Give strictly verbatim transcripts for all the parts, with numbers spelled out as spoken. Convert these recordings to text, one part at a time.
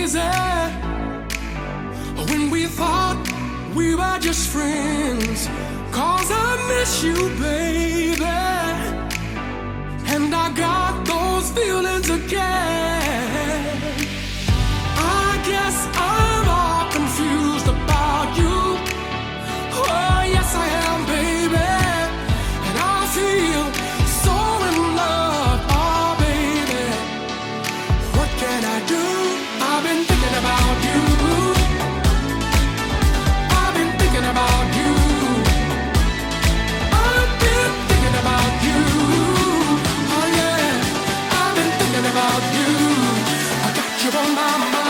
crazy when we thought we were just friends. Cause I miss you, baby, and I got those feelings again. I guess I'm all confused about you. Oh, yes, I am, baby, and I feel so in love. Oh, baby, what can I do? I've been thinking about you. I've been thinking about you. I've been thinking about you. Oh, yeah, I've been thinking about you. I got you on my mind.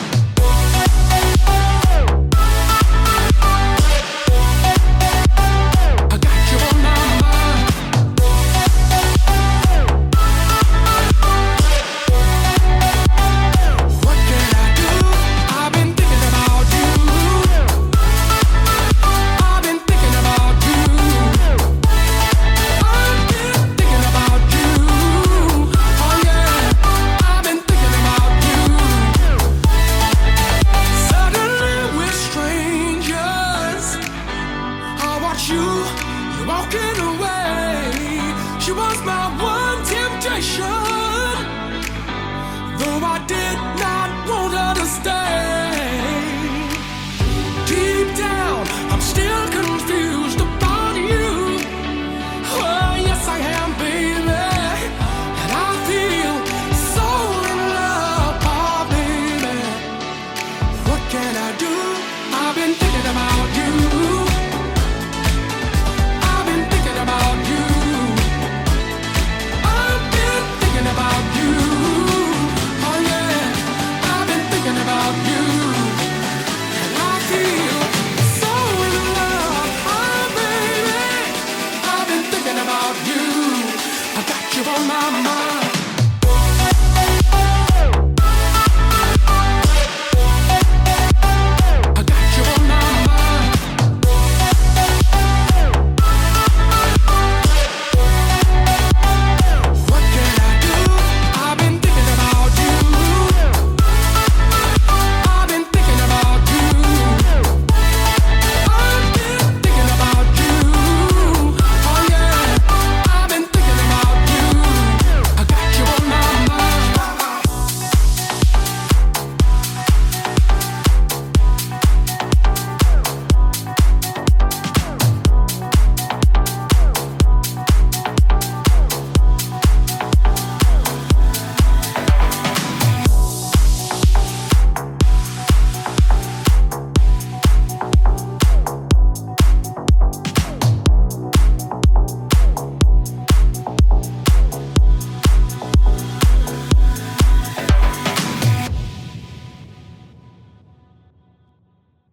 You, you're walking away. She was my one temptation, though I did not want her to stay.